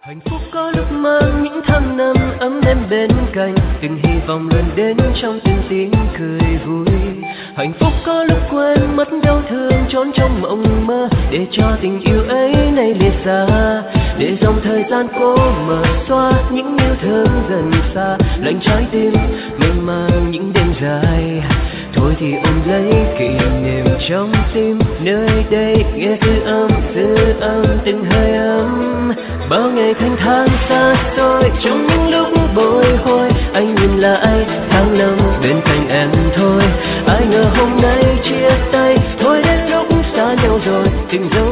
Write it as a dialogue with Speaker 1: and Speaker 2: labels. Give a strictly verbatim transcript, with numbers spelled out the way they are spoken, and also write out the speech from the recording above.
Speaker 1: Hạnh phúc có lúc mang những tháng năm ấm em bên cạnh, từng hy vọng luôn đến trong từng tiếng cười vui. Hạnh phúc có lúc quên mất đau thương trốn trong mộng mơ, để cho tình yêu ấy nay lìa xa, để dòng thời gian cố mở xóa những yêu thương dần xa, lạnh trái tim mênh mang những đêm dài. Thôi thì ôm lấy kỷ niệm trong tim, nơi đây nghe cứ âm dư âm từng hơi ấm. Bao ngày thanh thang xa xôi trong những lúc bồi hồi, anh nhìn lại tháng năm bên cạnh em thôi. Ai ngờ hôm nay chia tay, thôi đến lúc xa nhau rồi, tình dấu